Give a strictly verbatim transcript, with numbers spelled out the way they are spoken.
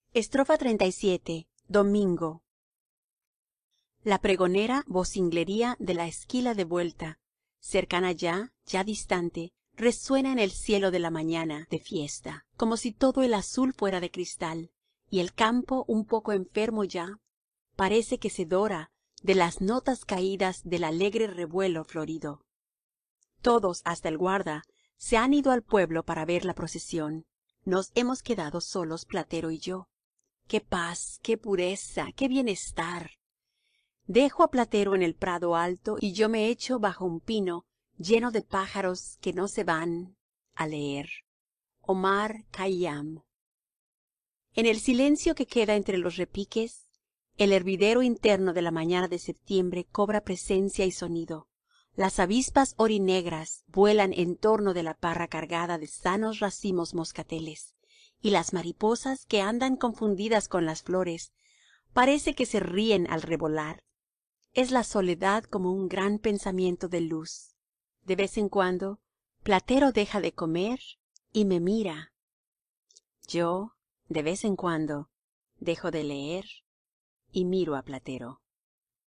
Estrofa treinta y siete. Domingo. La pregonera vocinglería de la esquila de vuelta, cercana ya, ya distante, resuena en el cielo de la mañana de fiesta, como si todo el azul fuera de cristal, y el campo, un poco enfermo ya, parece que se dora de las notas caídas del alegre revuelo florido. Todos, hasta el guarda, se han ido al pueblo para ver la procesión. Nos hemos quedado solos Platero y yo. ¡Qué paz, qué pureza, qué bienestar! Dejo a Platero en el prado alto y yo me echo bajo un pino lleno de pájaros que no se van a leer. Omar Khayyam. En el silencio que queda entre los repiques, el hervidero interno de la mañana de septiembre cobra presencia y sonido. Las avispas orinegras vuelan en torno de la parra cargada de sanos racimos moscateles, y las mariposas que andan confundidas con las flores parece que se ríen al revolar. Es la soledad como un gran pensamiento de luz. De vez en cuando, Platero deja de comer y me mira. Yo, de vez en cuando, dejo de leer y miro a Platero.